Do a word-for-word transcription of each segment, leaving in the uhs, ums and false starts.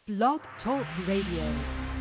Blog Talk Radio.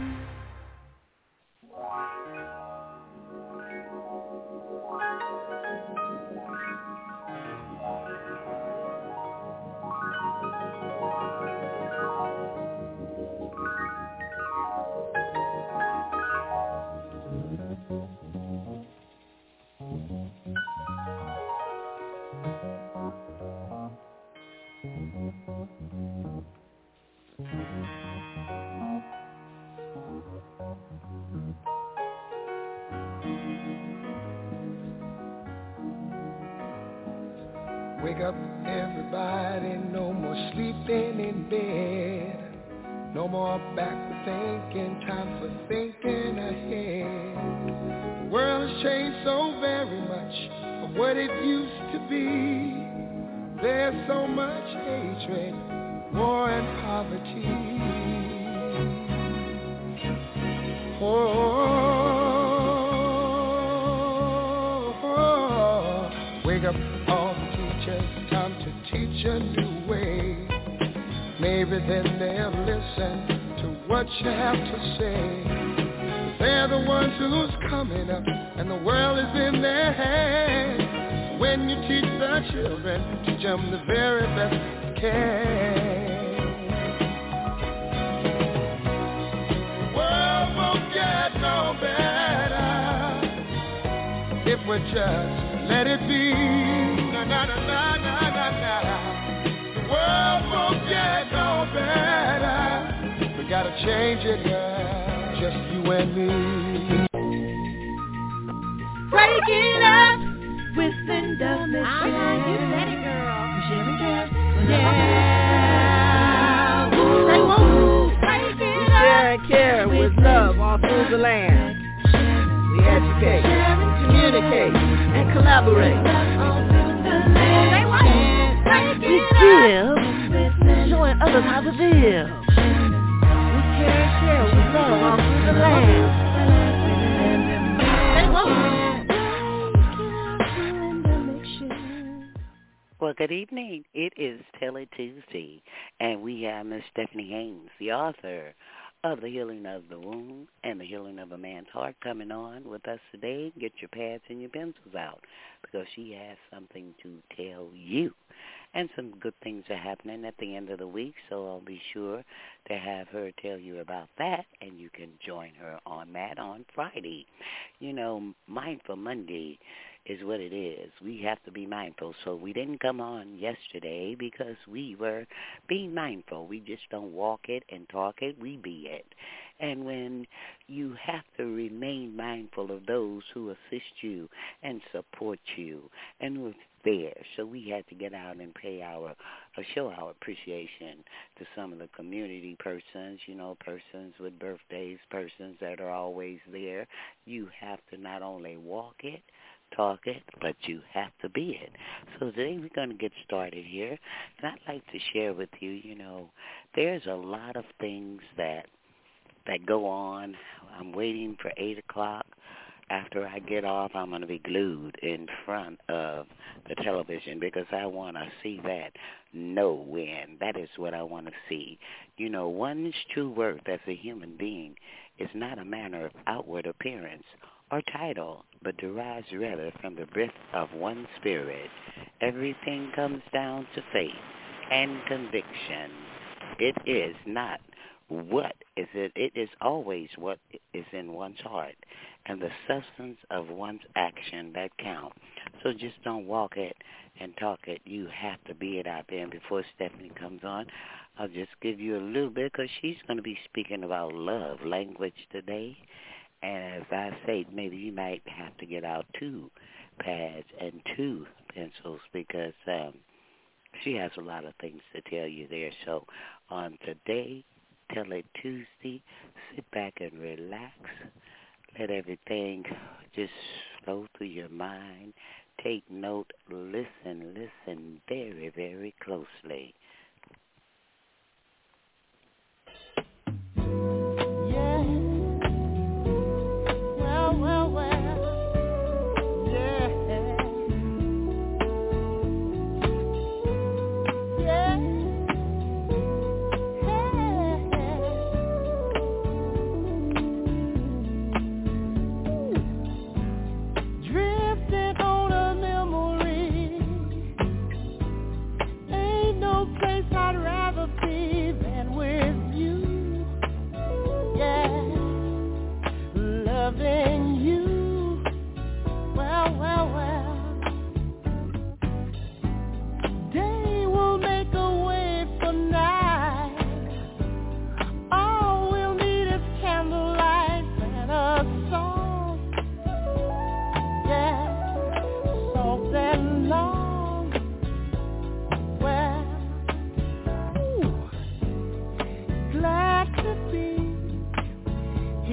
Wake up, everybody, no more sleeping in bed. No more backward thinking, time for thinking ahead. The world has changed so very much from what it used to be. There's so much hatred, war and poverty. Oh, oh, oh. Wake up, all time to teach a new way. Maybe then they'll listen to what you have to say. They're the ones who's coming up, and the world is in their hands. When you teach the children, teach them the very best you can. The world won't get no better if we just let it be. Na, na, na, na, na, na. The world won't get no better. We gotta change it, girl. Just you and me. Break it up with Linda Michelle. Uh-huh, you said it, girl. Michelle and Cass. Yeah. Say woo. Break it we up. Share and care with love all through the land. We educate, communicate, and collaborate. We give, showing others how to live. We care and share with love all through the land. Well, good evening. It is Telly Tuesday, and we have Miss Stephanie Haynes, the author of The Healing of the Womb and The Healing of a Man's Heart, coming on with us today. Get your pads and your pencils out because she has something to tell you. And some good things are happening at the end of the week, so I'll be sure to have her tell you about that, and you can join her on that on Friday. You know, Mindful Monday is what it is. We have to be mindful. So we didn't come on yesterday because we were being mindful. We just don't walk it and talk it, we be it. And when you have to remain mindful of those who assist you and support you and who are there. So we had to get out and pay our, or show our appreciation to some of the community persons, you know, persons with birthdays, persons that are always there. You have to not only walk it, talk it, but you have to be it. So today we're going to get started here, and I'd like to share with you, you know, there's a lot of things that that go on. I'm waiting for eight o'clock. After I get off, I'm going to be glued in front of the television because I want to see that no win. That is what I want to see. You know, one's true worth as a human being is not a matter of outward appearance or title, but derives rather from the breath of one's spirit. Everything comes down to faith and conviction. It is not what is it. It is always what is in one's heart and the substance of one's action that count. So just don't walk it and talk it. You have to be it out there. And before Stephanie comes on, I'll just give you a little bit because she's going to be speaking about love language today. And as I say, maybe you might have to get out two pads and two pencils because um, she has a lot of things to tell you there. So on today, Tell It Tuesday, sit back and relax. Let everything just flow through your mind. Take note, listen, listen very, very closely.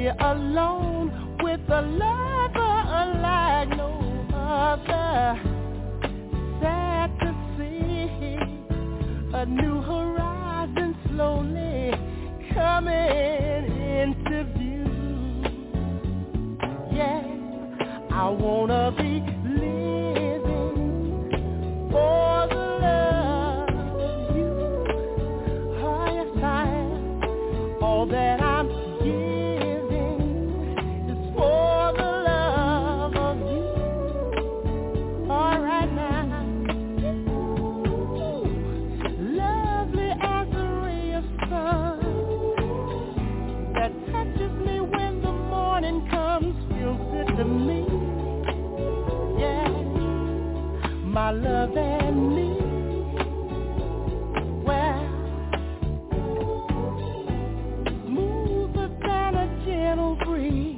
here alone with a lover like no other. Sad to see a new horizon slowly coming into view. Yeah, I wanna be living for the love of you. Oh yes, I am. All that I'm giving is for the love of you. All right now, ooh, lovely as a ray of sun that touches me when the morning comes, feels good to me. Yeah, my love and me. Well, smoother than a gentle breeze,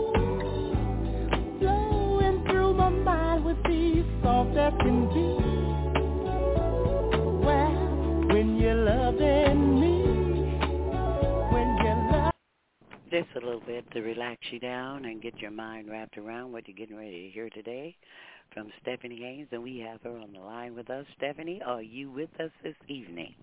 flowing through my mind with ease, soft as can be. Well, when you're loving me, when you're loving Just a little bit to relax you down and get your mind wrapped around what you're getting ready to hear today from Stephanie Haynes, and we have her on the line with us. Stephanie, are you with us this evening?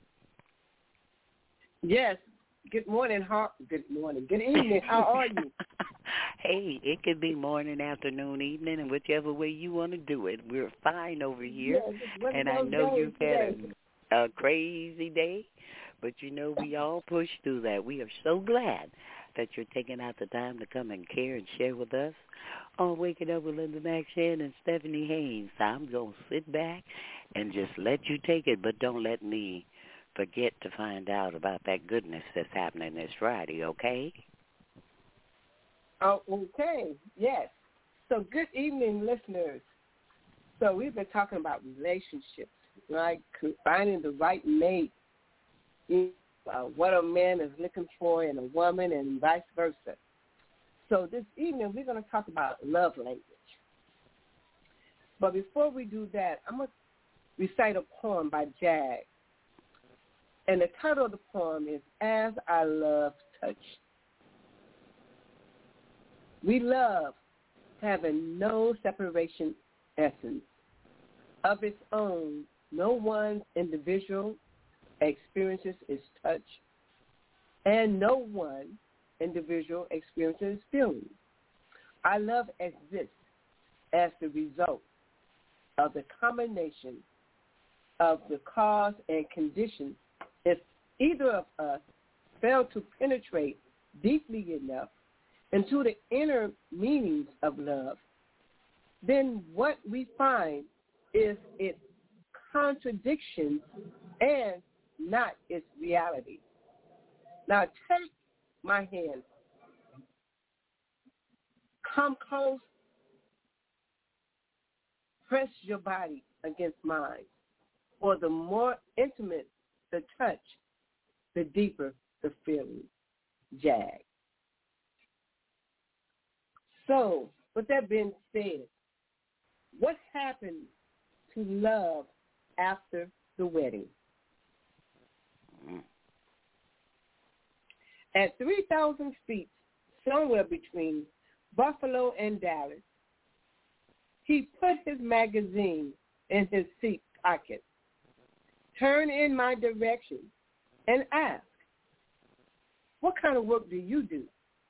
Yes. Good morning. How, good morning. Good evening. How are you? Hey, it could be morning, afternoon, evening, and whichever way you want to do it. We're fine over here, Yes, it's one of and I those know days you've had today. a, a crazy day, but you know we all push through that. We are so glad that you're taking out the time to come and care and share with us on Waking Up with Linda McShann and Stephanie Haynes. I'm going to sit back and just let you take it, but don't let me forget to find out about that goodness that's happening this Friday, okay? Oh, okay. Yes. So good evening, listeners. So we've been talking about relationships, right? Finding the right mate, uh, what a man is looking for in a woman and vice versa. So this evening we're going to talk about love language. But before we do that, I'm going to recite a poem by Jag. And the title of the poem is As I Love Touch. We love having no separation essence of its own. No one's individual experiences is touch, and no one individual experiences feeling. Our love exists as the result of the combination of the cause and conditions. If either of us fail to penetrate deeply enough into the inner meanings of love, then what we find is its contradictions and not its reality. Now take my hand. Come close. Press your body against mine. For the more intimate the touch, the deeper the feeling. Jag. So, with that being said, what happened to love after the wedding? Mm. At three thousand feet, somewhere between Buffalo and Dallas, he put his magazine in his seat pocket, turned in my direction, and asked, "What kind of work do you do?"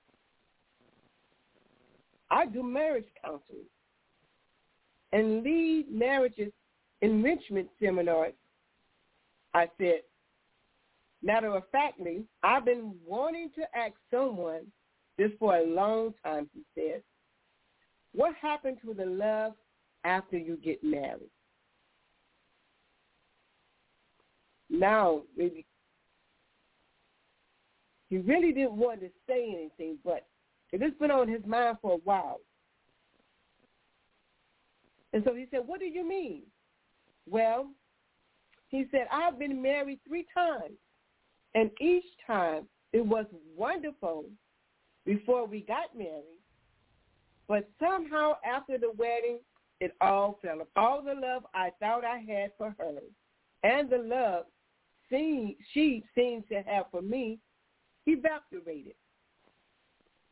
"I do marriage counseling and lead marriages enrichment seminars," I said. "Matter of factly, I've been wanting to ask someone this for a long time," he said. "What happened to the love after you get married?" Now, really, he really didn't want to say anything, but it has been on his mind for a while. And so he said, "What do you mean?" "Well," he said, "I've been married three times, and each time it was wonderful before we got married, but somehow after the wedding, it all fell apart. All the love I thought I had for her and the love she seemed to have for me evaporated.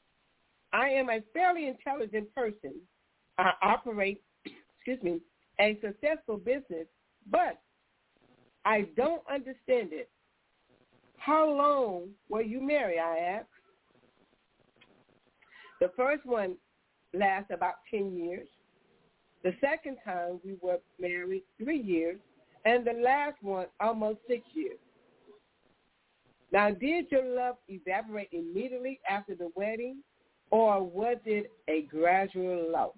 I am a fairly intelligent person. I operate, excuse me, a successful business, but I don't understand it. How long were you married, I asked. The first one lasted about ten years. The second time we were married three years, and the last one almost six years. Now, did your love evaporate immediately after the wedding, or was it a gradual loss?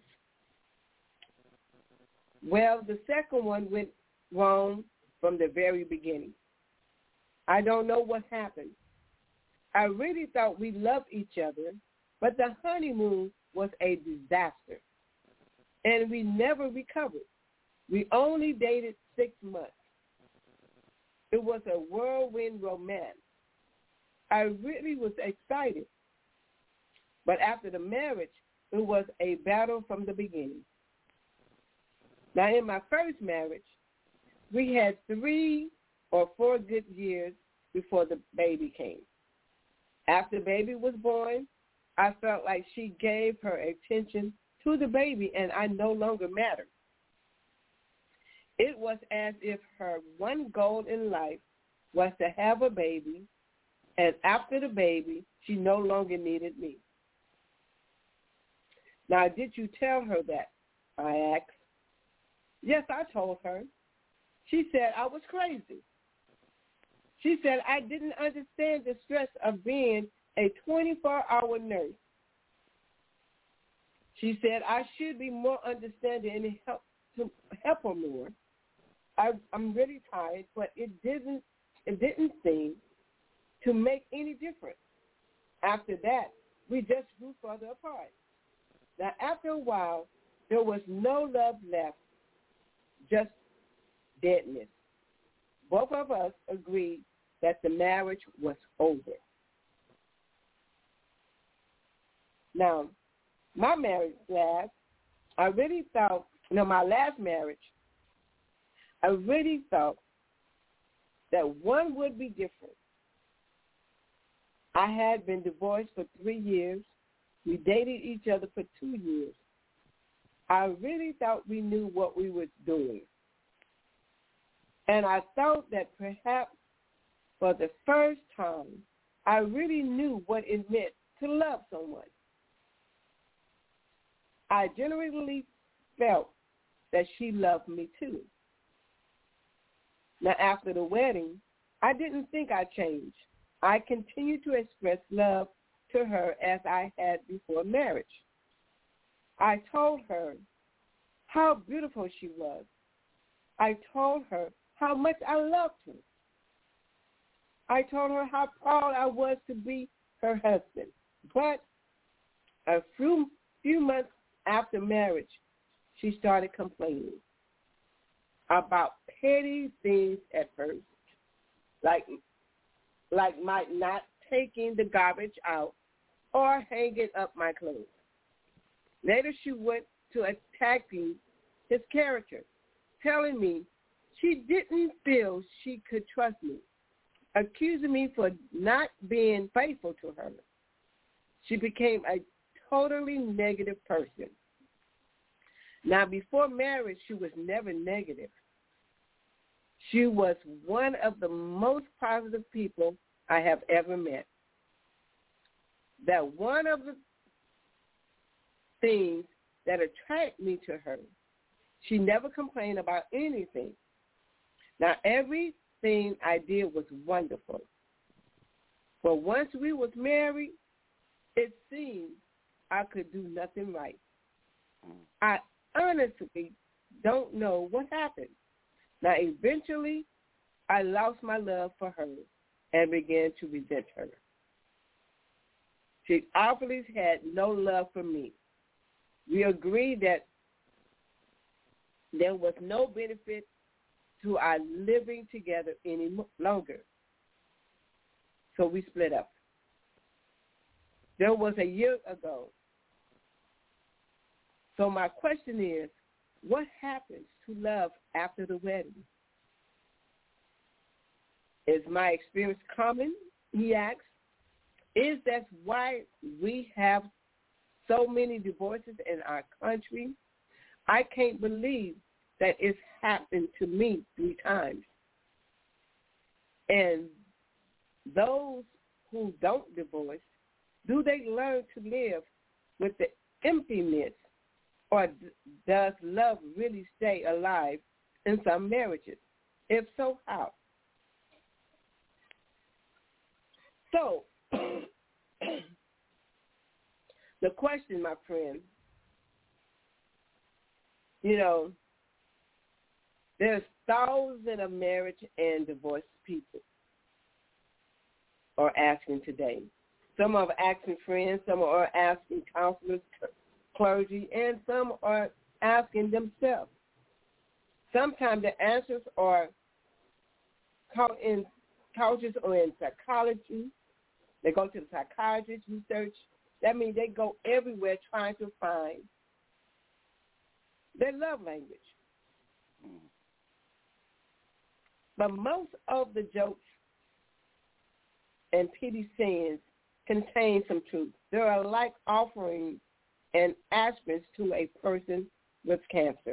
Well, the second one went wrong from the very beginning. I don't know what happened. I really thought we loved each other, but the honeymoon was a disaster, and we never recovered. We only dated six months. It was a whirlwind romance. I really was excited, but after the marriage, it was a battle from the beginning. Now, in my first marriage, we had three or four good years before the baby came. After the baby was born, I felt like she gave her attention to the baby, and I no longer mattered. It was as if her one goal in life was to have a baby, and after the baby, she no longer needed me. Now, did you tell her that? I asked. Yes, I told her. She said I was crazy. She said I didn't understand the stress of being a twenty-four hour nurse. She said I should be more understanding and help to help her more. I, I'm really tired, but it didn't it didn't seem to make any difference. After that, we just grew further apart. Now, after a while, there was no love left, just deadness. Both of us agreed that the marriage was over. Now, my marriage last, I really thought, you know, my last marriage, I really thought that one would be different. I had been divorced for three years. We dated each other for two years. I really thought we knew what we were doing. And I thought that perhaps for the first time, I really knew what it meant to love someone. I genuinely felt that she loved me too. Now, after the wedding, I didn't think I changed. I continued to express love to her as I had before marriage. I told her how beautiful she was. I told her how much I loved her. I told her how proud I was to be her husband. But a few, few months after marriage, she started complaining about petty things at first, like, like my not taking the garbage out or hanging up my clothes. Later, she went to attacking his character, telling me she didn't feel she could trust me, accusing me for not being faithful to her. She became a totally negative person. Now, before marriage, she was never negative. She was one of the most positive people I have ever met. That one of the things that attracted me to her, she never complained about anything. Now, everything I did was wonderful. But once we was married, it seemed I could do nothing right. I honestly don't know what happened. Now, eventually, I lost my love for her and began to resent her. She obviously had no love for me. We agreed that there was no benefit to our living together any longer. So we split up. There was a year ago. So my question is, what happens to love after the wedding? Is my experience common? He asks. Is that why we have so many divorces in our country. I can't believe that it's happened to me three times. And those who don't divorce, do they learn to live with the emptiness, or does love really stay alive in some marriages? If so, how? So, the question, my friend, you know, there's thousands of marriage and divorce people are asking today. Some are asking friends, some are asking counselors, clergy, and some are asking themselves. Sometimes the answers are in couches or in psychology. They go to the psychiatrist, research. That means they go everywhere trying to find their love language. But most of the jokes and pity sayings contain some truth. They are like offering an aspirin to a person with cancer.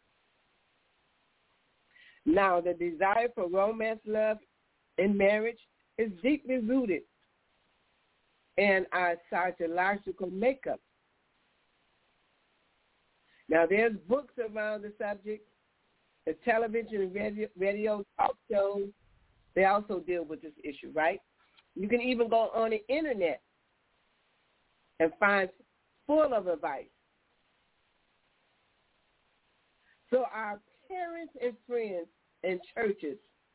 Now, the desire for romance, love, and marriage is deeply rooted in our psychological makeup. Now, there's books around the subject, the television and radio, radio talk shows. They also deal with this issue, right? You can even go on the internet and find full of advice. So our parents and friends and churches,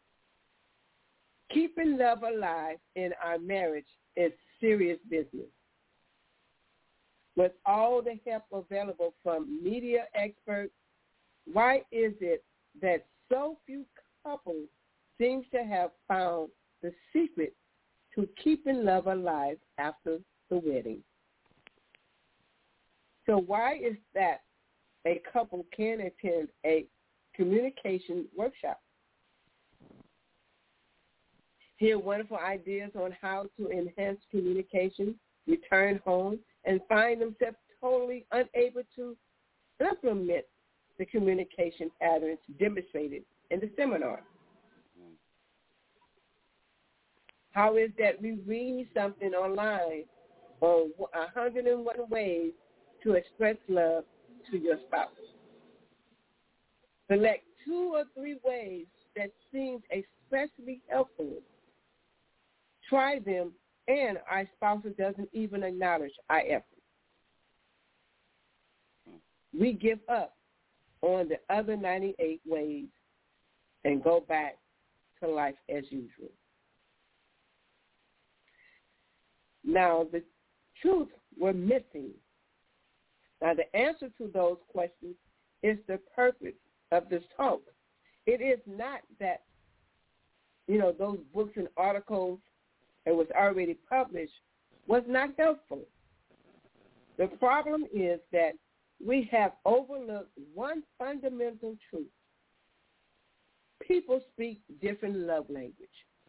keeping love alive in our marriage is serious business. With all the help available from media experts, why is it that so few couples seem to have found the secret to keeping love alive after the wedding? So why is that a couple can attend a communication workshop, hear wonderful ideas on how to enhance communication, return home, and find themselves totally unable to implement the communication patterns demonstrated in the seminar? How is that we read something online on one hundred and one ways to express love to your spouse? Select two or three ways that seem especially helpful. Try them, and our spouse doesn't even acknowledge our effort. We give up on the other ninety-eight ways and go back to life as usual. Now, the truth we're missing. Now, the answer to those questions is the purpose of this talk. It is not that, you know, those books and articles that was already published was not helpful. The problem is that we have overlooked one fundamental truth. People speak different love language.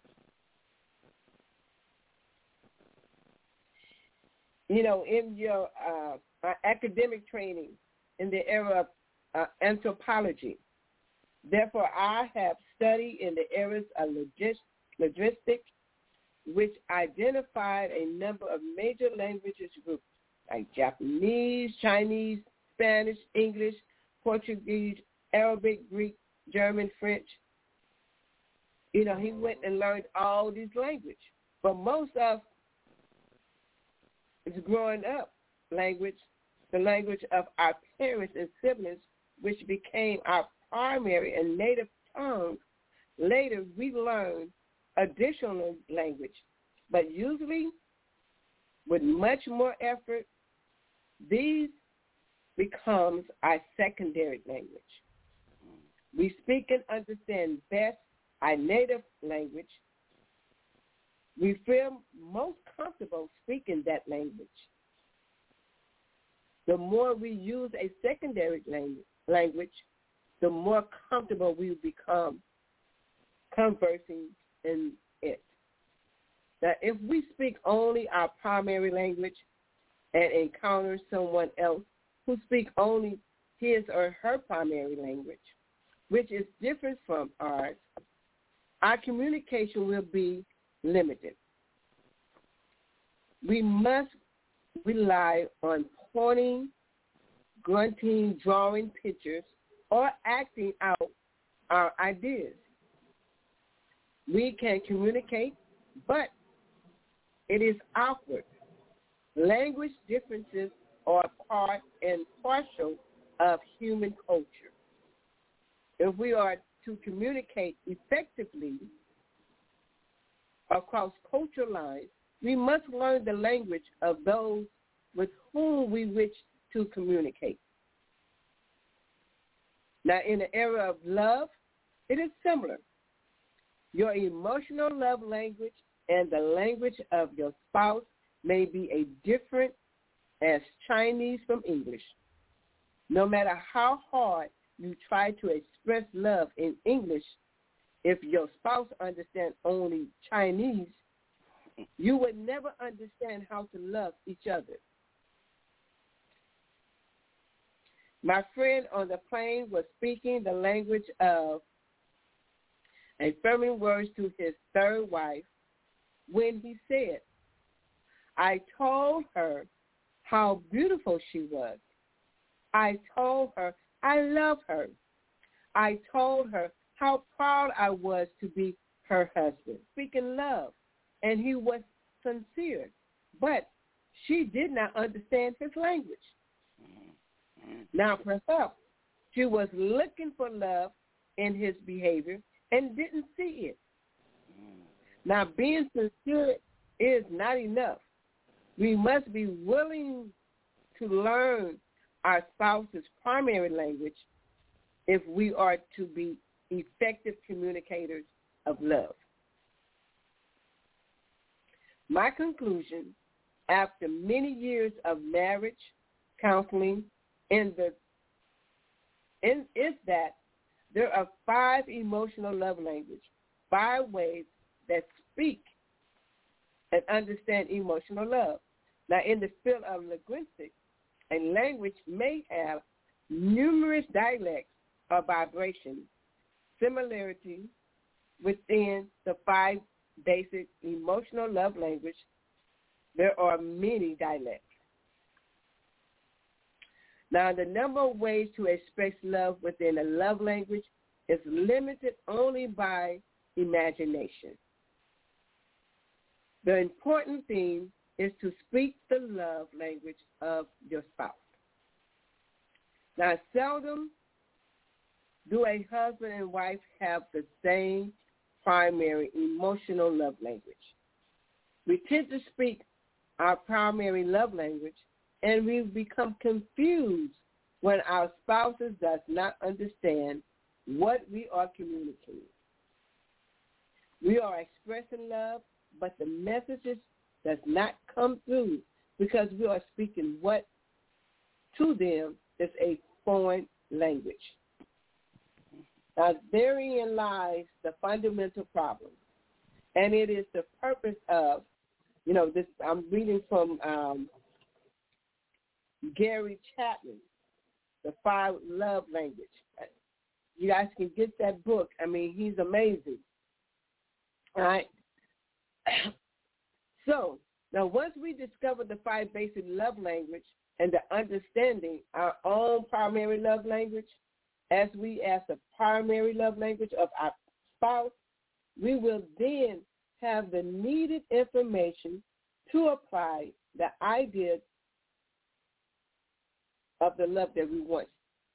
You know, in your uh, uh, academic training in the era of uh, anthropology, therefore I have studied in the areas of logis- logistics, which identified a number of major languages groups like Japanese, Chinese, Spanish, English, Portuguese, Arabic, Greek, German, French. You know, he went and learned all these languages. But most of his growing up language, the language of our parents and siblings, which became our primary and native tongue. Later, we learned additional language, but usually with much more effort, these becomes our secondary language. We speak and understand best our native language. We feel most comfortable speaking that language. The more we use a secondary language, the more comfortable we become conversing in it. Now, if we speak only our primary language and encounters someone else who speaks only his or her primary language, which is different from ours, our communication will be limited. We must rely on pointing, grunting, drawing pictures, or acting out our ideas. We can communicate, but it is awkward. Language differences are part and partial of human culture. If we are to communicate effectively across cultural lines, we must learn the language of those with whom we wish to communicate. Now, in the era of love, it is similar. Your emotional love language and the language of your spouse may be a different as Chinese from English. No matter how hard you try to express love in English, if your spouse understands only Chinese, you would never understand how to love each other. My friend on the plane was speaking the language of affirming words to his third wife when he said, I told her how beautiful she was. I told her I love her. I told her how proud I was to be her husband. Speaking love, and he was sincere, but she did not understand his language. Now, perhaps she was looking for love in his behavior and didn't see it. Now, being sincere is not enough. We must be willing to learn our spouse's primary language if we are to be effective communicators of love. My conclusion, after many years of marriage counseling, in the in, is that there are five emotional love languages, five ways that speak and understand emotional love. Now, in the field of linguistics, a language may have numerous dialects or vibrations, similarities within the five basic emotional love language. There are many dialects. Now, the number of ways to express love within a love language is limited only by imagination. The important thing is to speak the love language of your spouse. Now, seldom do a husband and wife have the same primary emotional love language. We tend to speak our primary love language, and we become confused when our spouses does not understand what we are communicating. We are expressing love, but the messages does not come through because we are speaking what to them is a foreign language. Now, therein lies the fundamental problem, and it is the purpose of, you know, this. I'm reading from um, Gary Chapman, The Five Love Language. You guys can get that book. I mean, he's amazing. All right. So, now once we discover the five basic love language and the understanding our own primary love language, as we as the primary love language of our spouse, we will then have the needed information to apply the idea of the love that we want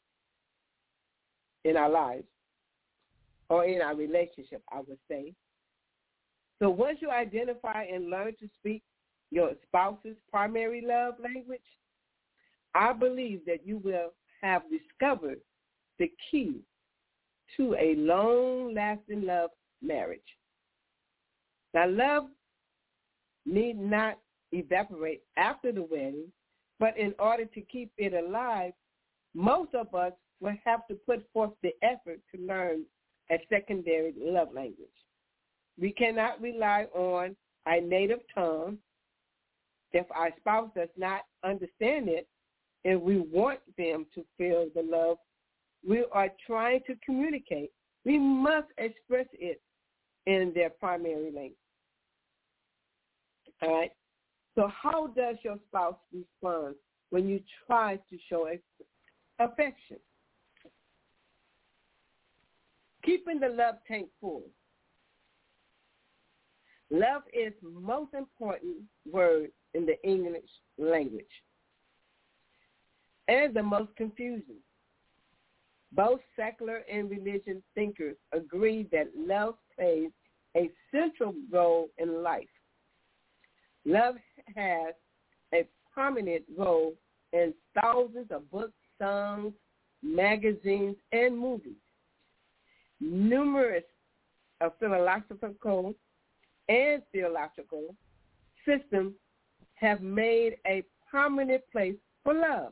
in our lives or in our relationship, I would say. So once you identify and learn to speak your spouse's primary love language, I believe that you will have discovered the key to a long-lasting love marriage. Now, love need not evaporate after the wedding, but in order to keep it alive, most of us will have to put forth the effort to learn a secondary love language. We cannot rely on our native tongue If our spouse does not understand it and we want them to feel the love we are trying to communicate, we must express it in their primary language. All right? So how does your spouse respond when you try to show affection? Keeping the love tank full. Love is the most important word in the English language and the most confusing. Both secular and religious thinkers agree that love plays a central role in life. Love has a prominent role in thousands of books, songs, magazines, and movies. Numerous uh, philosophical and theological systems have made a prominent place for love.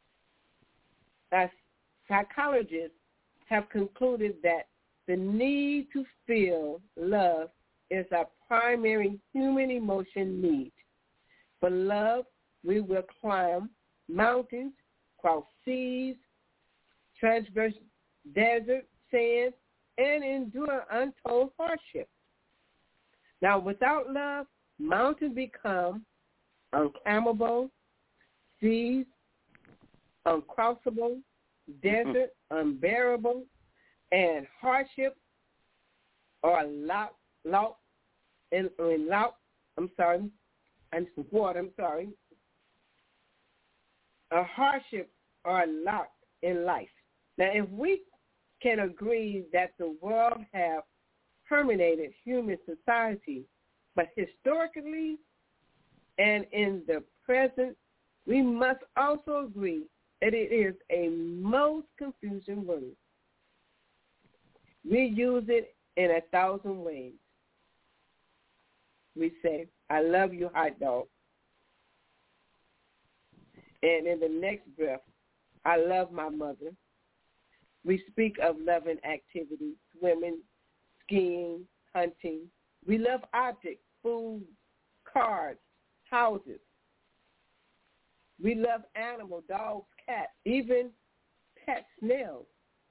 As psychologists have concluded that the need to feel love is a primary human emotion need. For love, we will climb mountains, cross seas, traverse desert sands, and endure untold hardships. Now, without love, mountains become unclimbable, seas uncrossable, desert unbearable, and hardship are locked, locked, in, in locked, I'm sorry, and water, I'm sorry, a hardship are locked in life. Now, if we can agree that the world have permeated human society, but historically and in the present, we must also agree that it is a most confusing word. We use it in a thousand ways. We say, I love you, hot dog. And in the next breath, I love my mother. We speak of loving activities, swimming, skiing, hunting. We love objects, food, cars, houses. We love animals, dogs, cats, even pet snails.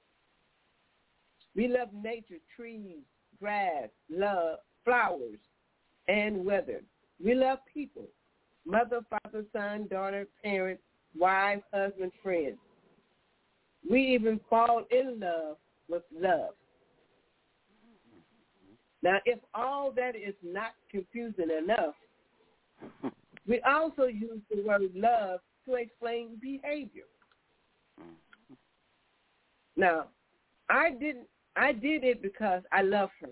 We love nature, trees, grass, love, flowers, and weather. We love people, mother, father, son, daughter, parent, wife, husband, friend. We even fall in love with love. Now, if all that is not confusing enough, we also use the word love to explain behavior. Now, I didn't. I did it because I love her.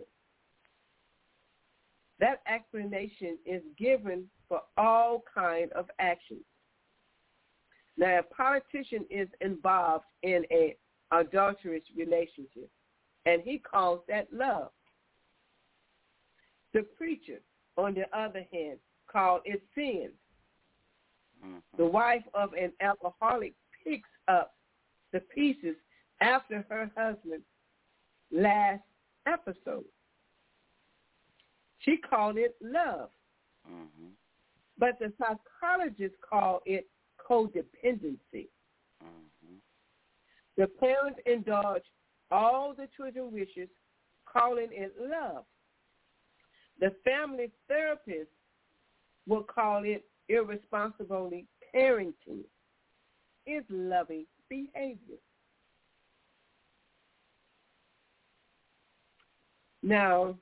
That explanation is given for all kinds of actions. Now, a politician is involved in an adulterous relationship, and he calls that love. The preacher, on the other hand, called it sin. Mm-hmm. The wife of an alcoholic picks up the pieces after her husband's last episode. She called it love. Mm-hmm. But the psychologists call it codependency. Mm-hmm. The parents indulge all the children's wishes, calling it love. The family therapist will call it irresponsibly parenting. It's loving behavior. Now,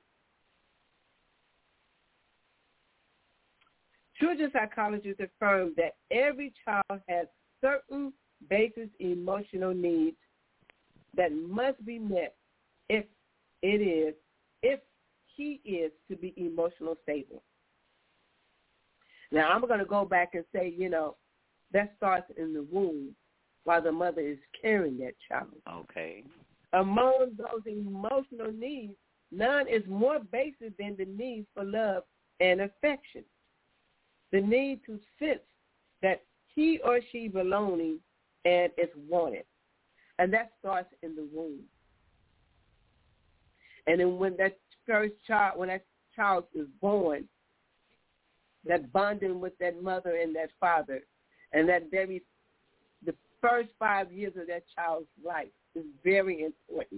children psychologists affirm that every child has certain basic emotional needs that must be met if it is, if he is to be emotionally stable. Now, I'm going to go back and say, you know, that starts in the womb while the mother is carrying that child. Okay. Among those emotional needs, none is more basic than the need for love and affection. The need to sense that he or she belonging and is wanted. And that starts in the womb. And then when that first child, when that child is born, that bonding with that mother and that father, and that very, the first five years of that child's life is very important.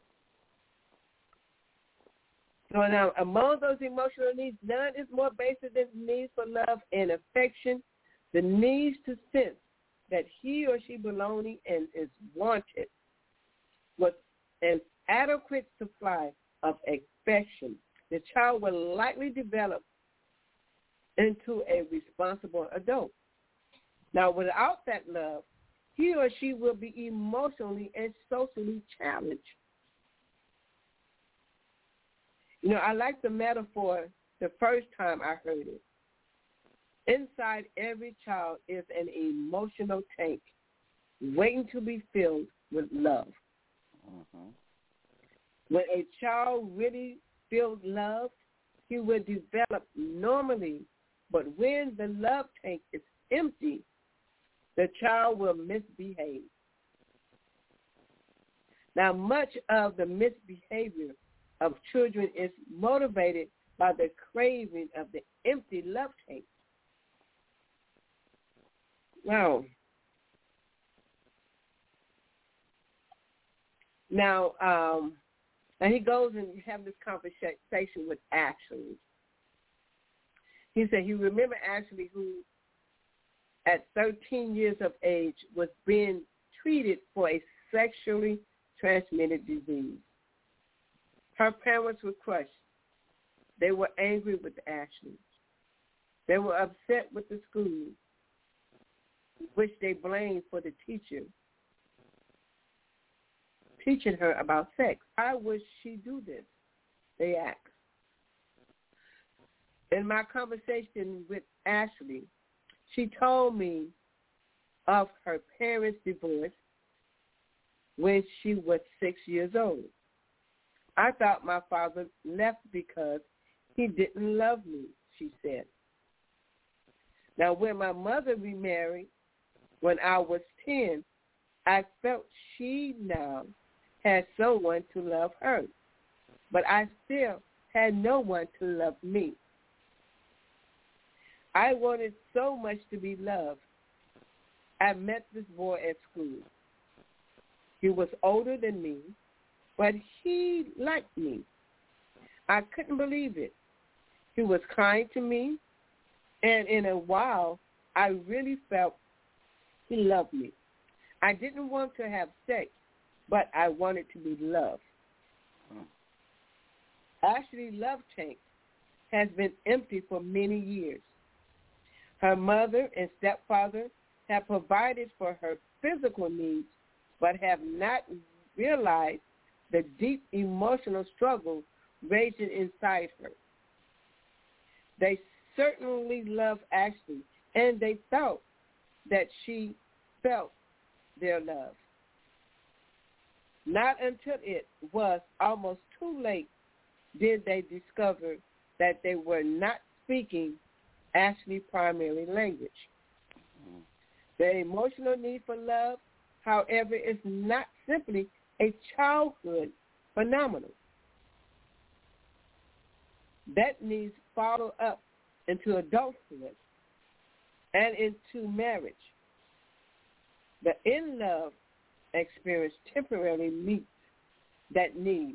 So now, among those emotional needs, none is more basic than the needs for love and affection, the needs to sense that he or she belonging and is wanted with an adequate supply of affection. The child will likely develop into a responsible adult. Now, without that love, he or she will be emotionally and socially challenged. You know, I like the metaphor the first time I heard it. Inside every child is an emotional tank waiting to be filled with love. Mm-hmm. When a child really feels love, he will develop normally. But when the love tank is empty, the child will misbehave. Now, much of the misbehavior of children is motivated by the craving of the empty love tank. Now, now, um, and he goes and have this conversation with Ashley. He said he remembered Ashley, who at thirteen years of age was being treated for a sexually transmitted disease. Her parents were crushed. They were angry with Ashley. They were upset with the school, which they blamed for the teacher teaching her about sex. Why would she do this? They asked. In my conversation with Ashley, she told me of her parents' divorce when she was six years old. I thought my father left because he didn't love me, she said. Now, when my mother remarried when I was ten, I felt she now had someone to love her, but I still had no one to love me. I wanted so much to be loved. I met this boy at school. He was older than me, but he liked me. I couldn't believe it. He was kind to me, and in a while, I really felt he loved me. I didn't want to have sex, but I wanted to be loved. Ashley's love tank has been empty for many years. Her mother and stepfather have provided for her physical needs, but have not realized the deep emotional struggle raging inside her. They certainly loved Ashley, and they felt that she felt their love. Not until it was almost too late did they discover that they were not speaking Ashley's primary language. The emotional need for love, however, is not simply a childhood phenomenon. That needs follow up into adulthood and into marriage. The in-love experience temporarily meets that need,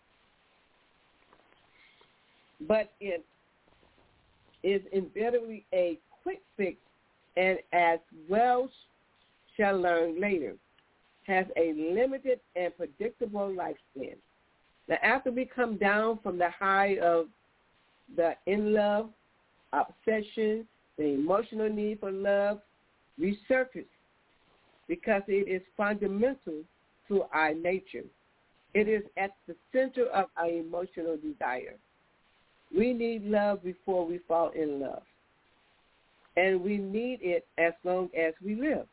but it is inevitably a quick fix, and as well shall learn later, has a limited and predictable lifespan. Now, after we come down from the high of the in-love, obsession, the emotional need for love resurface because it is fundamental to our nature. It is at the center of our emotional desire. We need love before we fall in love, and we need it as long as we live.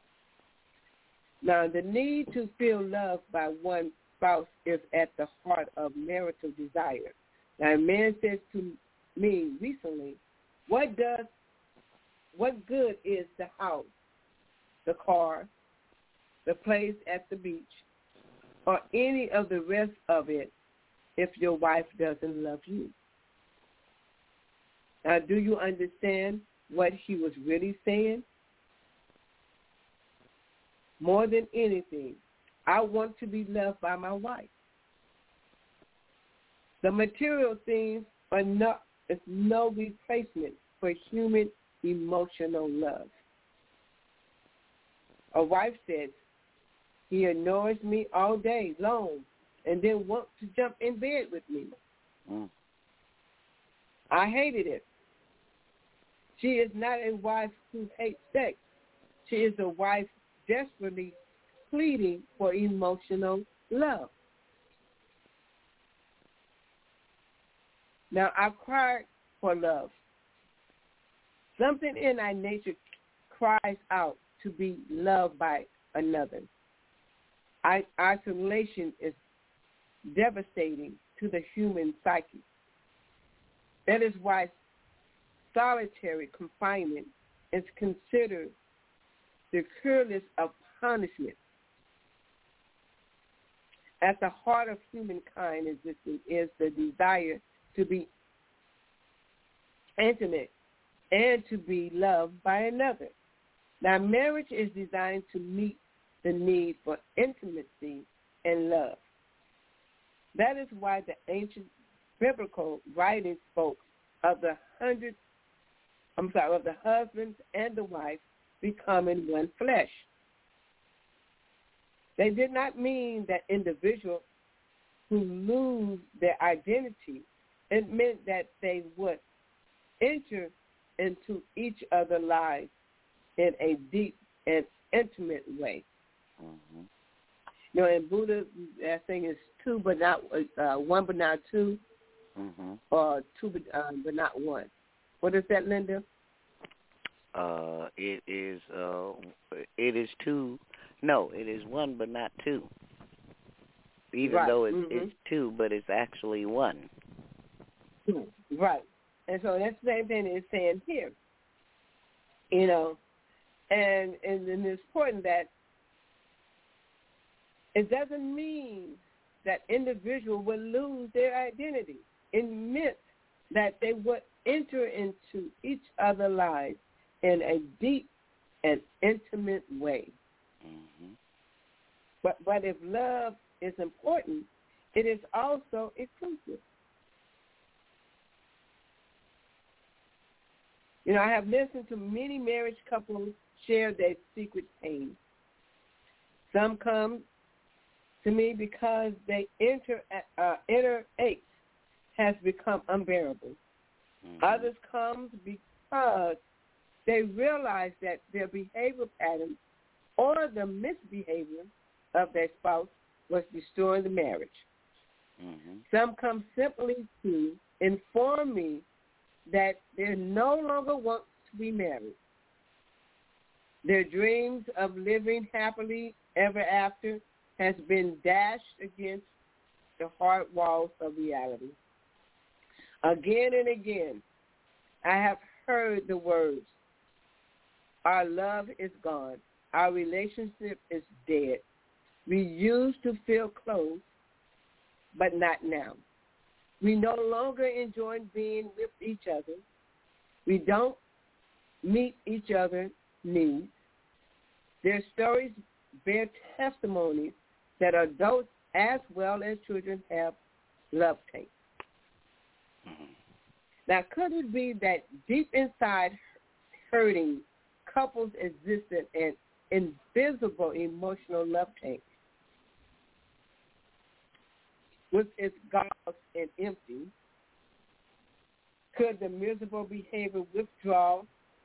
Now, the need to feel loved by one spouse is at the heart of marital desire. Now, a man says to me recently, what does, what good is the house, the car, the place at the beach, or any of the rest of it if your wife doesn't love you? Now, do you understand what he was really saying? More than anything, I want to be loved by my wife. The material things are not, is no replacement for human emotional love. A wife said, he annoys me all day long and then wants to jump in bed with me. Mm. I hated it. She is not a wife who hates sex. She is a wife desperately pleading for emotional love. Now, I cried for love. Something in our nature cries out to be loved by another. I, isolation is devastating to the human psyche. That is why solitary confinement is considered the cruelest of punishment. At the heart of humankind existence is the desire to be intimate and to be loved by another. Now, marriage is designed to meet the need for intimacy and love. That is why the ancient biblical writings spoke of the hundred, I'm sorry, of the husband and the wife becoming one flesh. They did not mean that individuals who lose their identity. It meant that they would enter into each other's lives in a deep and intimate way. Mm-hmm. You know, in Buddha, that thing is two, but not uh, one, but not two, mm-hmm. or two, but, uh, but not one. What is that, Linda? Uh, it is uh, it is two. No, it is one, but not two. Even right. though it's, mm-hmm. it's two, but it's actually one. Right. And so that's the same thing it's saying here. You know, and, and, and it's important that it doesn't mean that individual will lose their identity. It meant that they would enter into each other's lives in a deep and intimate way. Mm-hmm. But but if love is important, it is also inclusive. You know, I have listened to many marriage couples share their secret pain. Some come to me because their inter, uh, inner ache has become unbearable. Mm-hmm. Others come because they realize that their behavior patterns or the misbehavior of their spouse was destroying the marriage. Mm-hmm. Some come simply to inform me that they no longer want to be married. Their dreams of living happily ever after has been dashed against the hard walls of reality. Again and again, I have heard the words, our love is gone, our relationship is dead. We used to feel close, but not now. We no longer enjoy being with each other. We don't meet each other's needs. Their stories bear testimonies that adults as well as children have love tanks. Mm-hmm. Now, could it be that deep inside hurting couples existed an invisible emotional love tank, which is gauze and empty? Could the miserable behavior withdraw,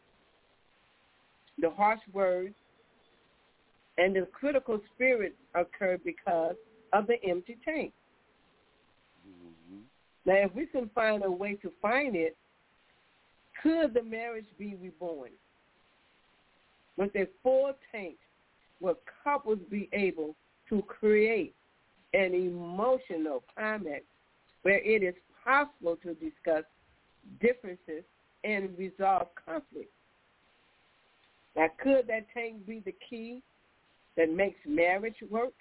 the harsh words, and the critical spirit occur because of the empty tank? Mm-hmm. Now, if we can find a way to find it, could the marriage be reborn with a full tank where couples be able to create an emotional climax where it is possible to discuss differences and resolve conflict? Now, could that tank be the key that makes marriage work?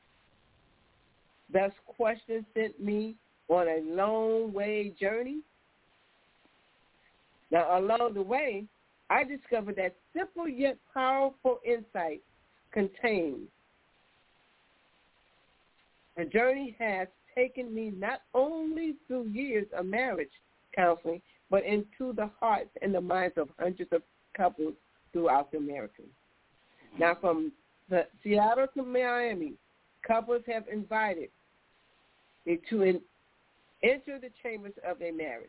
Thus, question sent me on a long way journey. Now, along the way, I discovered that simple yet powerful insight contained. The journey has taken me not only through years of marriage counseling, but into the hearts and the minds of hundreds of couples throughout the Americas. Now, from the Seattle to Miami, couples have invited me to in, enter the chambers of their marriage.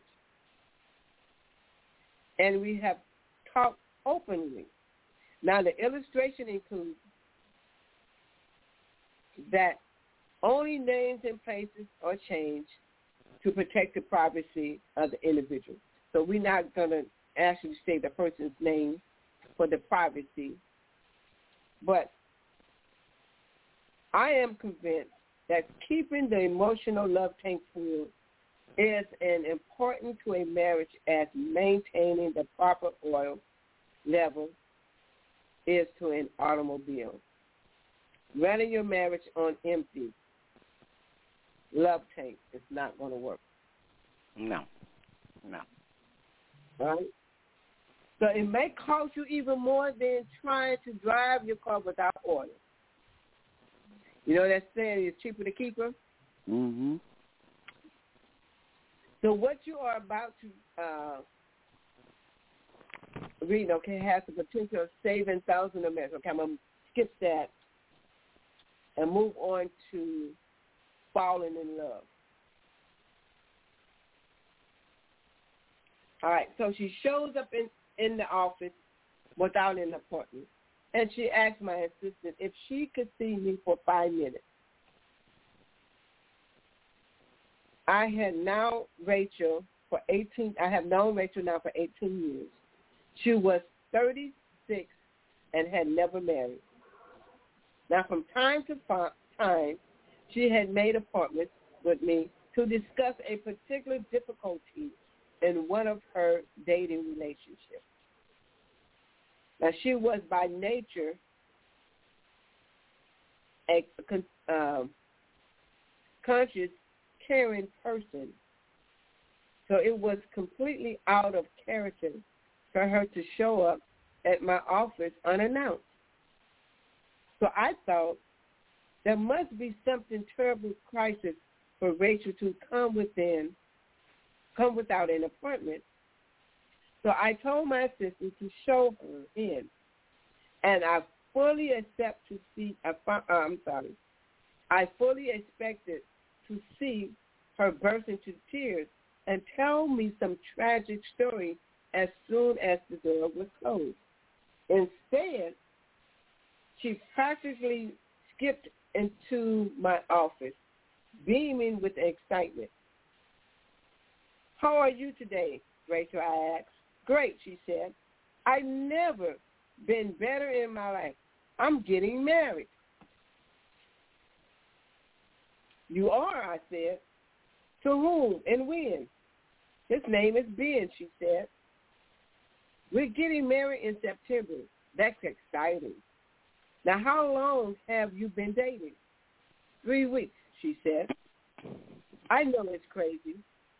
And we have talked openly. Now, the illustration includes that only names and places are changed to protect the privacy of the individual. So we're not going to actually say the person's name for the privacy. But I am convinced that keeping the emotional love tank full is as important to a marriage as maintaining the proper oil level is to an automobile. Running your marriage on empty love tank is not going to work. No, no. Right? So it may cost you even more than trying to drive your car without oil. You know that saying, it's cheaper to keep her? Mm-hmm. So what you are about to uh, read, okay, has the potential of saving thousands of minutes. Okay, I'm going to skip that and move on to falling in love. All right, so she shows up in, in the office without an appointment, and she asked my assistant if she could see me for five minutes. I had now Rachel for eighteen. I have known Rachel now for eighteen years. She was thirty-six and had never married. Now, from time to time, she had made appointments with me to discuss a particular difficulty in one of her dating relationships. Now, she was by nature a um, conscious, caring person. So it was completely out of character for her to show up at my office unannounced. So I thought there must be something terrible crisis for Rachel to come within, come without an appointment. So I told my assistant to show her in, and I fully accept to see. Uh, I'm sorry, I fully expected to see her burst into tears and tell me some tragic story as soon as the door was closed. Instead, she practically skipped into my office, beaming with excitement. How are you today, Rachel? I asked. Great, she said. I've never been better in my life. I'm getting married. You are, I said. To whom and when? His name is Ben, she said. We're getting married in September. That's exciting. Now, how long have you been dating? Three weeks, she said. I know it's crazy.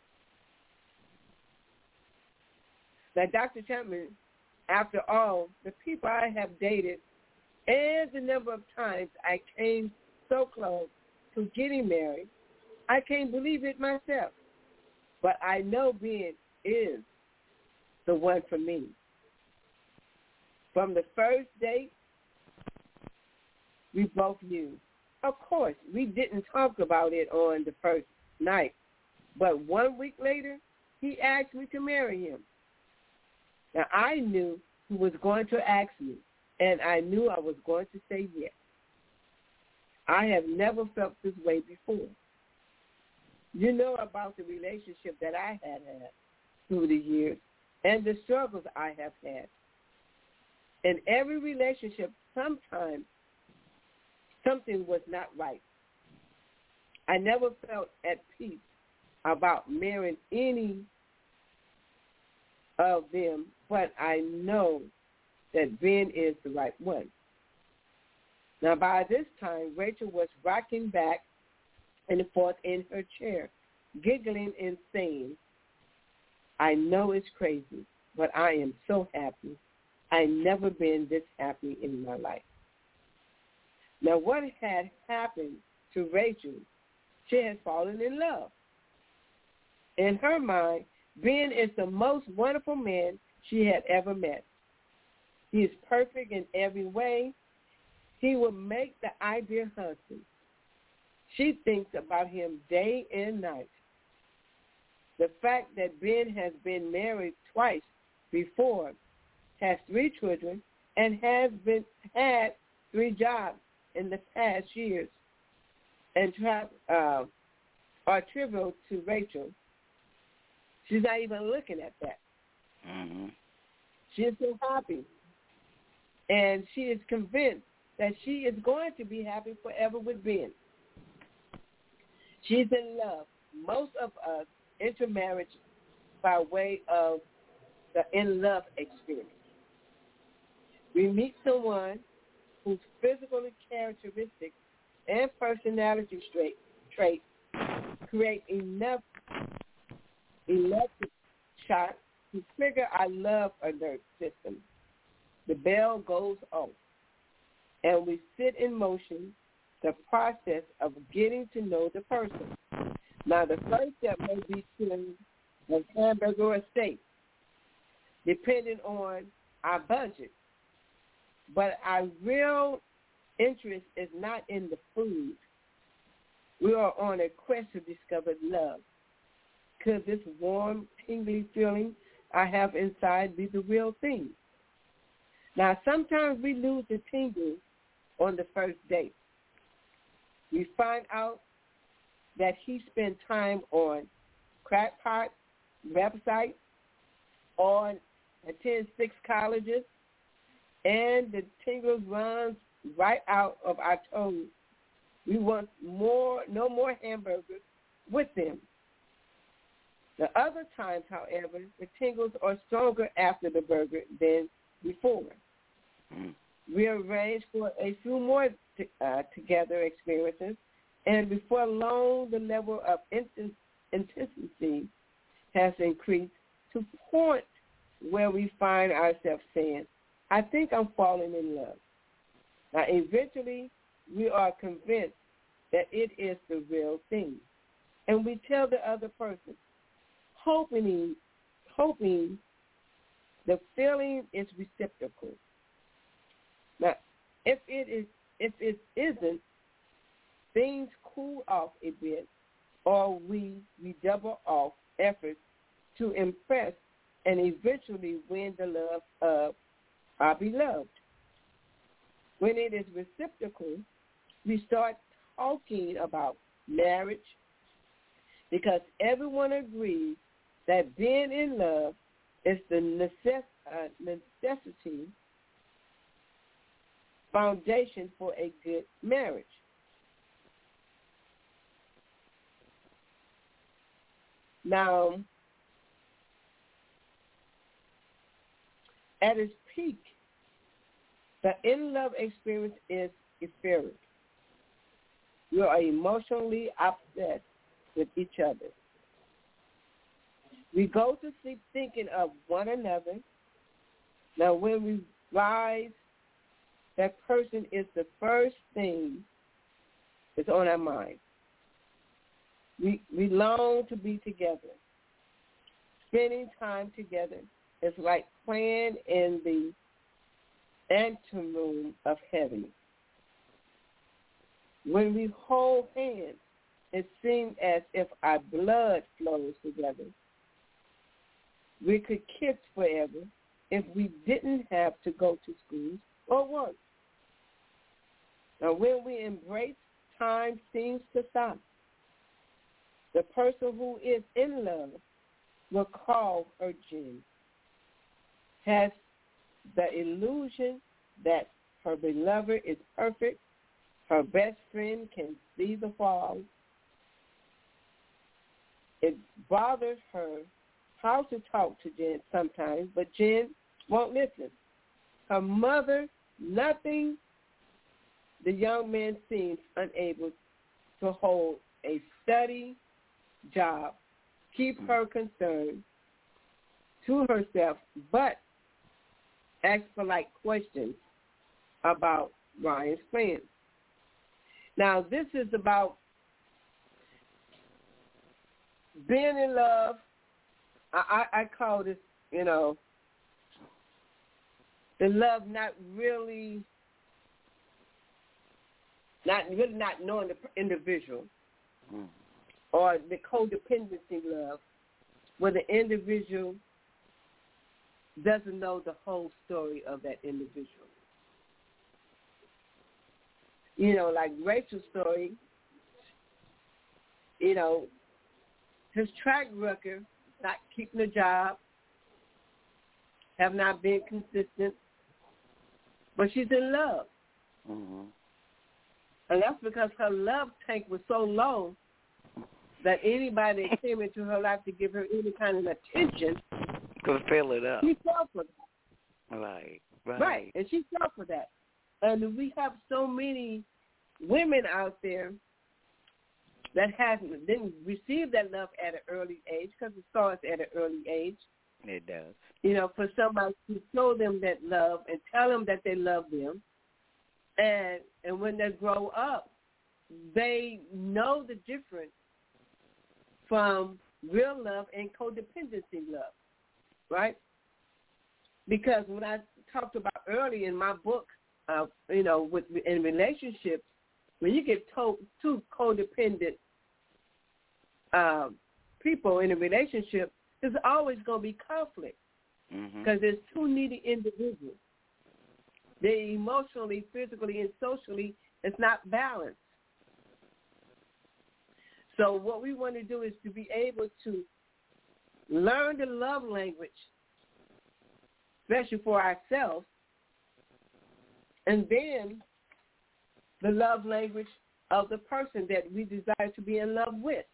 Now, Doctor Chapman, after all, the people I have dated and the number of times I came so close to getting married, I can't believe it myself. But I know Ben is the one for me. From the first date, we both knew. Of course, we didn't talk about it on the first night. But one week later, he asked me to marry him. Now, I knew he was going to ask me, and I knew I was going to say yes. I have never felt this way before. You know about the relationship that I had had through the years and the struggles I have had. In every relationship, sometimes something was not right. I never felt at peace about marrying any of them, but I know that Ben is the right one. Now, by this time, Rachel was rocking back and forth in her chair, giggling and saying, I know it's crazy, but I am so happy. I've never been this happy in my life. Now, what had happened to Rachel? She had fallen in love. In her mind, Ben is the most wonderful man she had ever met. He is perfect in every way. He will make the ideal husband. She thinks about him day and night. The fact that Ben has been married twice before, has three children, and has been had three jobs in the past years, and tra- uh, are trivial to Rachel. She's not even looking at that. Mm-hmm. She is so happy, and she is convinced that she is going to be happy forever with Ben. She's in love. Most of us enter marriage by way of the in-love experience. We meet someone whose physical characteristics and personality trait, traits create enough electric shock to trigger our love alert system. The bell goes off, and we set in motion the process of getting to know the person. Now, the first step may be to a hamburger or steak, depending on our budget. But our real interest is not in the food. We are on a quest to discover love. Could this warm, tingly feeling I have inside be the real thing? Now, sometimes we lose the tingles on the first date. We find out that he spent time on crackpot websites, on attend six colleges, and the tingles runs right out of our toes. We want more, no more hamburgers with them. The other times, however, the tingles are stronger after the burger than before. Mm. We arrange for a few more t- uh, together experiences, and before long, the level of int- intensity has increased to the point where we find ourselves saying, I think I'm falling in love. Now, eventually, we are convinced that it is the real thing, and we tell the other person, hoping, hoping the feeling is reciprocal. Now, if it is, if it isn't, things cool off a bit, or we redouble off efforts to impress and eventually win the love of our beloved. When it is reciprocal, we start talking about marriage because everyone agrees that being in love is the necess- uh, necessity foundation for a good marriage. Now, at its peak, the in-love experience is etheric. We are emotionally obsessed with each other. We go to sleep thinking of one another. Now, when we rise, that person is the first thing that's on our mind. We we long to be together. Spending time together is like playing in the anteroom of heaven. When we hold hands, it seems as if our blood flows together. We could kiss forever if we didn't have to go to school or work. Now, when we embrace, time seems to stop. The person who is in love will call her Jen, has the illusion that her beloved is perfect, her best friend can see the flaws. It bothers her how to talk to Jen sometimes, but Jen won't listen. Her mother, nothing, the young man seems unable to hold a steady job, keep her concerned, to herself, but ask polite questions about Ryan's friends. Now, this is about being in love. I, I, I call this, you know, the love not really, not really not knowing the individual, mm. or the codependency love, where the individual doesn't know the whole story of that individual. You know, like Rachel's story, you know, his track record, not keeping a job, have not been consistent, but she's in love. Mm-hmm. And that's because her love tank was so low that anybody that came into her life to give her any kind of attention could fill it up. She fell for that. Right, right. Right, and she fell for that. And we have so many women out there that hasn't didn't receive that love at an early age, because it starts at an early age. It does. You know, for somebody to show them that love and tell them that they love them, and and when they grow up, they know the difference from real love and codependency love, right? Because when I talked about early in my book, uh, you know, with in relationships, when you get to, two codependent uh, people in a relationship, there's always going to be conflict, because mm-hmm. there's two needy individuals. They emotionally, physically, and socially, it's not balanced. So what we want to do is to be able to learn the love language, especially for ourselves, and then the love language of the person that we desire to be in love with.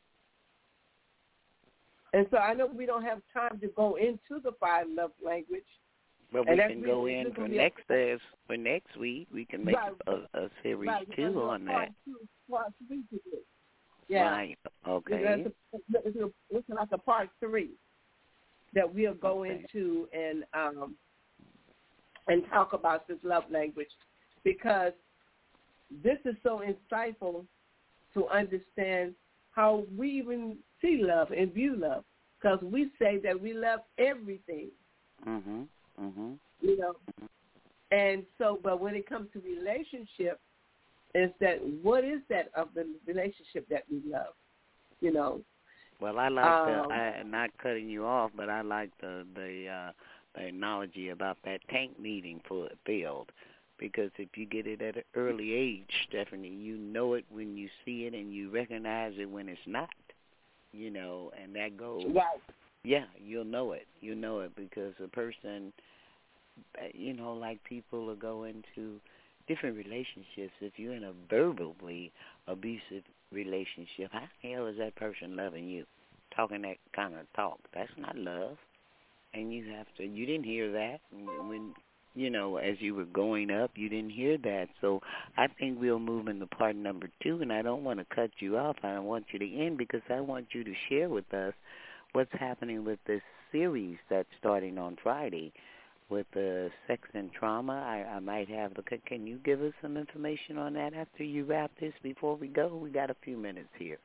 And so I know we don't have time to go into the five love language. But we can go in for next uh, for next week. We can make right. a, a series right. two on that. Two, part three to this. Yeah. Right. Okay. It's, it's, a, it's like a part three that we'll go okay. into and um, and talk about this love language, because this is so insightful to understand how we even see love and view love, because we say that we love everything. Mm-hmm. Mm-hmm. You know, and so, but when it comes to relationship, is that what is that of the relationship that we love? You know. Well, I like um, the. I not cutting you off, but I like the the, uh, the analogy about that tank needing for filled, because if you get it at an early age, Stephanie, you know it when you see it, and you recognize it when it's not. You know, and that goes. Right. Yeah, you'll know it. You know it because a person, you know, like people will go into different relationships. If you're in a verbally abusive relationship, how the hell is that person loving you? Talking that kind of talk. That's not love. And you have to, you didn't hear that when, you know, as you were going up, you didn't hear that. So I think we'll move into part number two, and I don't want to cut you off. I don't want you to end, because I want you to share with us what's happening with this series that's starting on Friday with the sex and trauma. I, I might have, the, can you give us some information on that after you wrap this before we go? We got a few minutes here.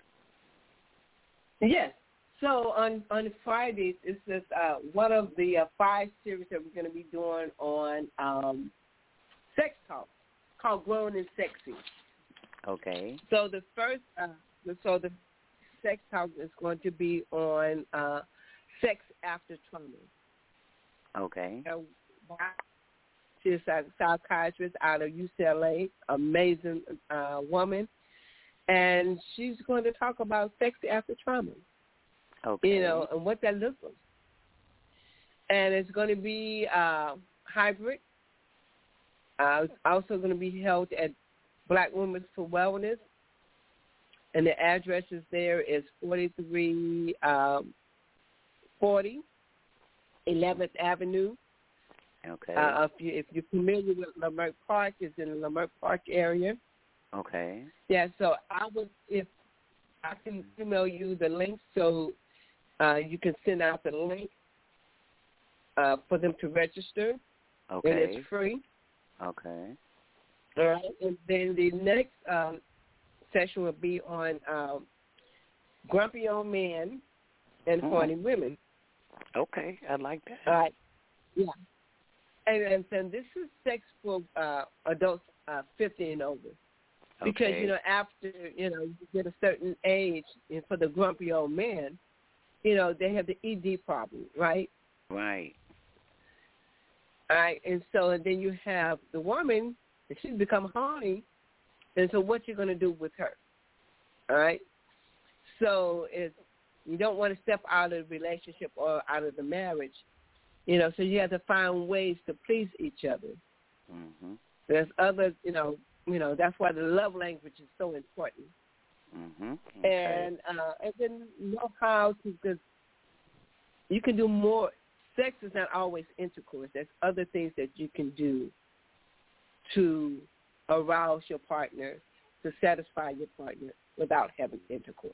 Yes. So on, on Fridays, it's just uh, one of the uh, five series that we're going to be doing on um, sex talk, called Grown and Sexy. Okay. So the first, uh, so the sex talk is going to be on uh, sex after trauma. Okay. Uh, she's a psychiatrist out of U C L A, amazing uh, woman, and she's going to talk about sex after trauma. Okay. You know, and what that looks like. And it's going to be uh, hybrid. Uh, it's also going to be held at Black Women for Wellness. And the address is there is forty-three forty eleventh Avenue. Okay. Uh, if, you, if you're familiar with Leimert Park, it's in the Leimert Park area. Okay. Yeah, so I would, if I can email you the link so uh, you can send out the link uh, for them to register. Okay. And it's free. Okay. All right. And then the next um, session will be on um, grumpy old men and mm. horny women. Okay. I like that. All right. Yeah. And, and then this is sex for uh, adults uh, fifty and over. Because, okay. you know, after, you know, you get a certain age, and for the grumpy old man, you know, they have the E D problem, right? Right. All right. And so and then you have the woman, and she's become horny, and so what you're going to do with her, all right? So if you don't want to step out of the relationship or out of the marriage, you know, so you have to find ways to please each other. Mm-hmm. There's other, you know, you know, that's why the love language is so important. Mm-hmm. Okay. And uh, and then know how to, because you can do more. Sex is not always intercourse. There's other things that you can do to arouse your partner, to satisfy your partner without having intercourse.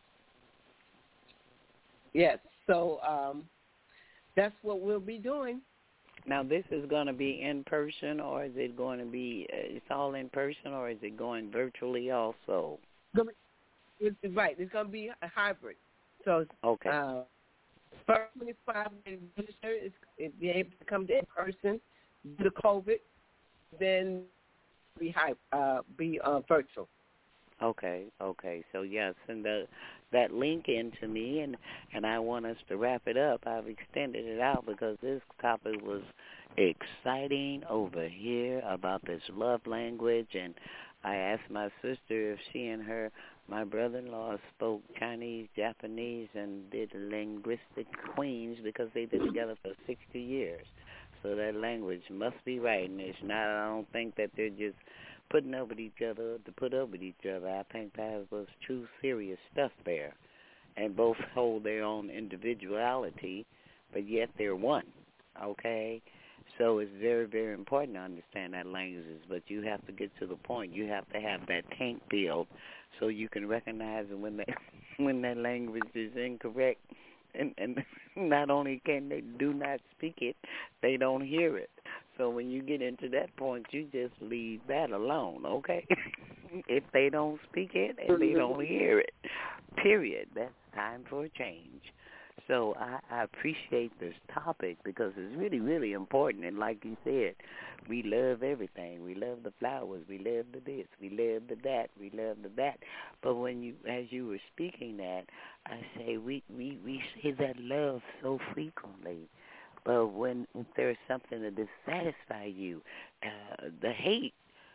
Yes, so um, that's what we'll be doing. Now, this is going to be in person, or is it going to be, uh, it's all in person, or is it going virtually also? It's, right, it's going to be a hybrid. So, okay. Uh, first twenty-five register is be able to come in person, do the COVID, then be high, uh, be uh, virtual. Okay, okay. So yeah, send the, that link in to me, and, and I want us to wrap it up. I've extended it out because this topic was exciting over here about this love language, and I asked my sister if she and her, my brother-in-law, spoke Chinese, Japanese, and did linguistic queens because they've been together for sixty years. So that language must be right, and it's not, I don't think that they're just putting up with each other to put up with each other. I think that was true serious stuff there. And both hold their own individuality, but yet they're one, okay? So it's very, very important to understand that languages, but you have to get to the point. You have to have that tank filled so you can recognize when that, when that language is incorrect. And, and not only can they do not speak it, they don't hear it. So when you get into that point, you just leave that alone, okay? If they don't speak it and they don't hear it, period, that's time for a change. So I, I appreciate this topic because it's really, really important. And like you said, we love everything. We love the flowers. We love the this. We love the that. We love the that. But when you, as you were speaking that, I say we, we, we say that love so frequently. But when if there's something to dissatisfy you, uh, the hate,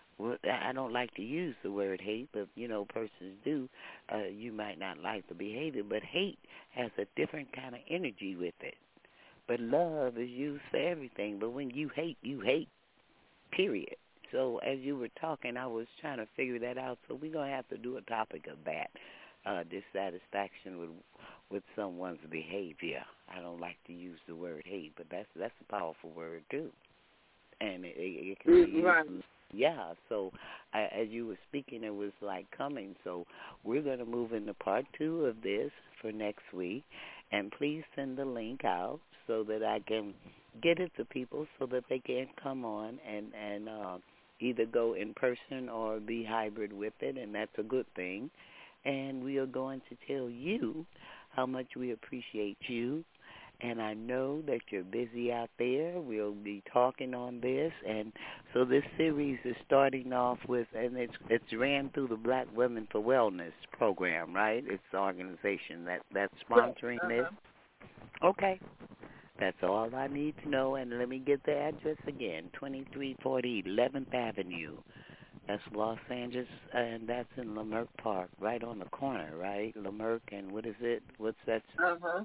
I don't like to use the word hate, but, you know, persons do. Uh, you might not like the behavior, but hate has a different kind of energy with it. But love is used for everything. But when you hate, you hate, period. So as you were talking, I was trying to figure that out. So we're going to have to do a topic of that, uh, dissatisfaction with with someone's behavior. I don't like to use the word hate, but that's that's a powerful word, too. And it, it can be used. Right. Yeah, so I, as you were speaking, it was like coming. So we're going to move into part two of this for next week. And please send the link out so that I can get it to people so that they can come on and, and uh, either go in person or be hybrid with it, and that's a good thing. And we are going to tell you how much we appreciate you. And I know that you're busy out there. We'll be talking on this. And so this series is starting off with, and it's it's ran through the Black Women for Wellness program, right? It's the organization that, that's sponsoring uh-huh. this. Okay. That's all I need to know. And let me get the address again, twenty-three forty eleventh Avenue. That's Los Angeles, and that's in Leimert Park, right on the corner, right? Leimert and what is it? What's that? Uh-huh.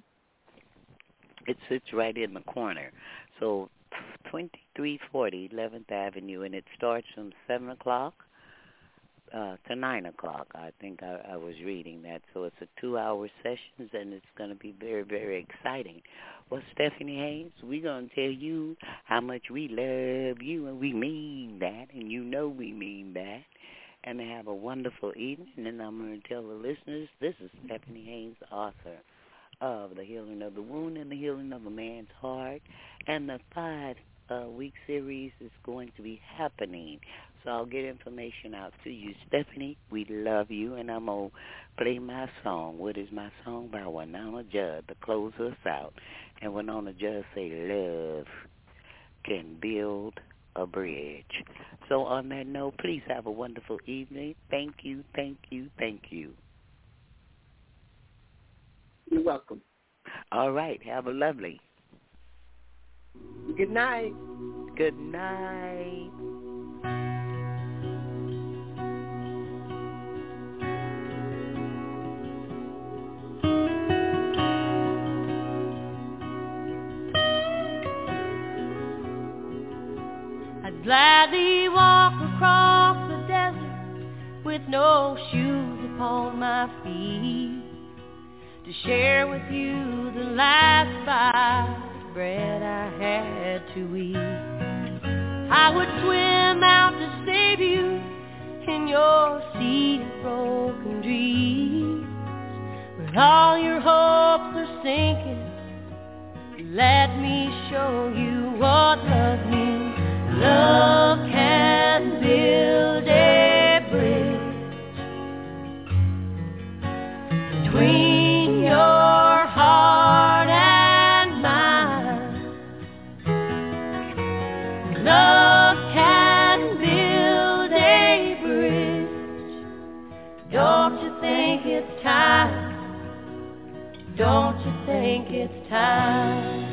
It sits right in the corner. So twenty-three forty eleventh Avenue, and it starts from seven o'clock uh, to nine o'clock. I think I, I was reading that. So it's a two-hour sessions, and it's going to be very, very exciting. Well, Stephanie Haynes, we're going to tell you how much we love you, and we mean that, and you know we mean that. And have a wonderful evening, and I'm going to tell the listeners, this is Stephanie Haynes, author of the healing of the wound and the healing of a man's heart. And the five-week uh, series is going to be happening. So I'll get information out to you. Stephanie, we love you, and I'm going to play my song. What is my song? By Winona Judd to close us out. And Winona Judd say, love can build a bridge. So on that note, please have a wonderful evening. Thank you, thank you, thank you. You're welcome. All right. Have a lovely. Good night. Good night. I'd gladly walk across the desert with no shoes upon my feet to share with you the last bite of bread I had to eat. I would swim out to save you in your sea of broken dreams. When all your hopes are sinking, let me show you what love means. Love can build a bridge between your heart and mine. Love can build a bridge. Don't you think it's time? Don't you think it's time?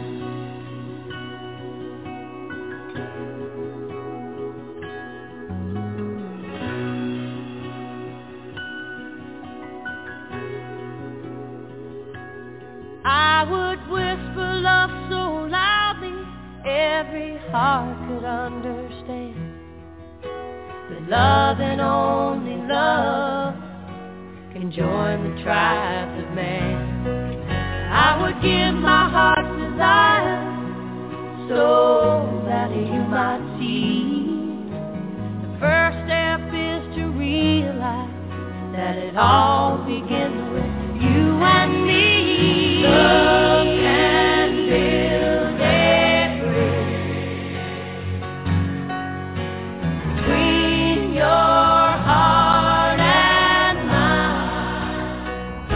I would whisper love so loudly every heart could understand that love and only love can join the tribes of man. I would give my heart's desire so that you might see. The first step is to realize that it all begins with you and me. Love can build a bridge between your heart and mine.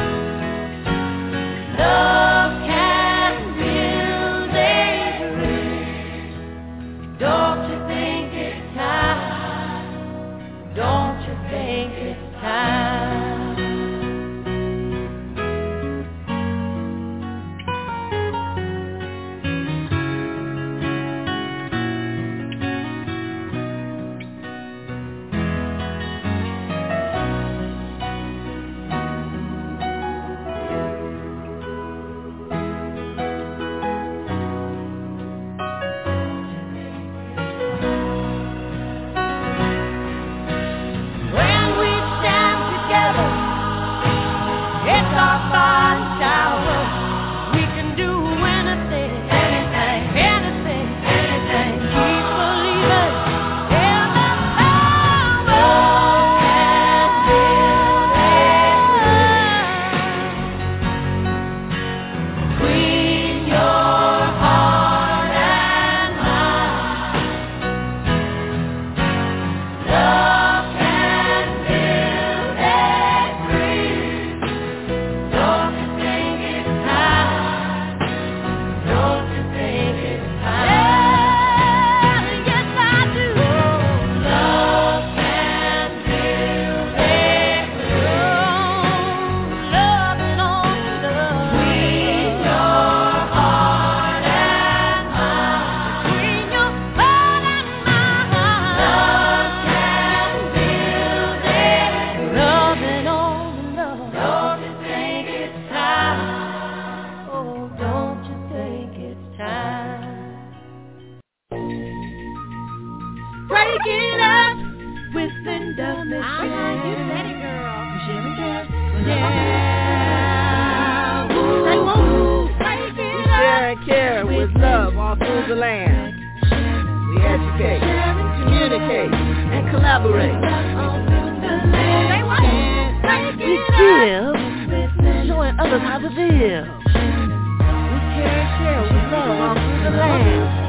Love can build a bridge. Don't you think it's time? Don't you think it's time? The land. We educate, communicate, and collaborate. We give, showing others how to live. share, share with love all through the land.